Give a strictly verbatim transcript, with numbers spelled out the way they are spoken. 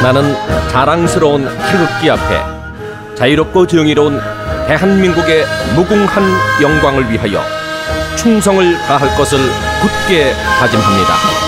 나는 자랑스러운 태극기 앞에 자유롭고 정의로운 대한민국의 무궁한 영광을 위하여 충성을 다할 것을 굳게 다짐합니다.